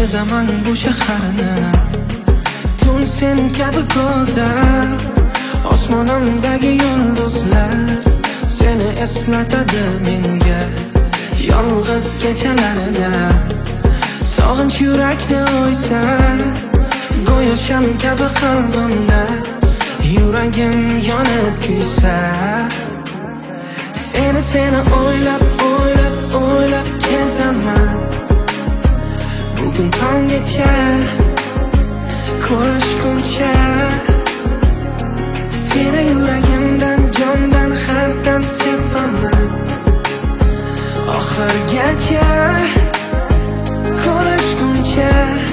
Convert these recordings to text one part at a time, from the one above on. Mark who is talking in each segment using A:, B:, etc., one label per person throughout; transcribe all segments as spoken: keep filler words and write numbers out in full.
A: kezaman bu shaharni, tun sen kabi go'zal. Osmonimdagi yulduzlar seni eslatadi menga yolg'iz kechalarida. Sog'inch yurakni o'ysa, go'yo sham kabi qalbimda yuragim yonib kuysa. Seni seni o'ylab o'ylab o'ylab kezaman bugun tonggacha, ko'rishguncha. Seni yuragimdan, jondan har dam sevaman, oxirgacha, ko'rishguncha.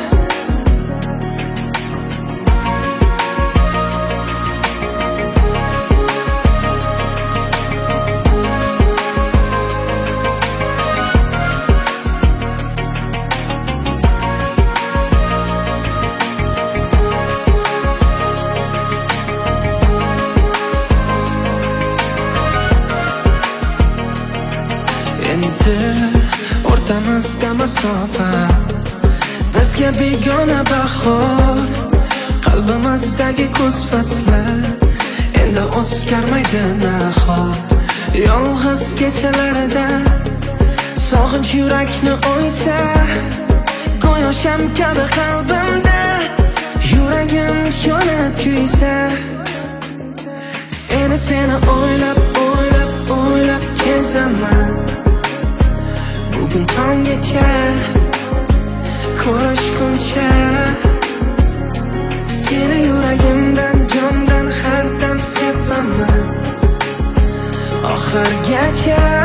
A: Endi o'rtamizda masofa, bizga begona bahor. Qalbimizdagi kuz fasli endi o'zgarmaydi nahot. Yolg'iz kechalarida sog'inch yurakni o'ysa, go'yo sham kabi qalbimda yuragim yonib kuysa. Seni seni o'ylab o'ylab o'ylab kezaman bugun tonggacha, ko'rishguncha. Seni yuragimdan, jondan har dam sevaman, oxirgacha.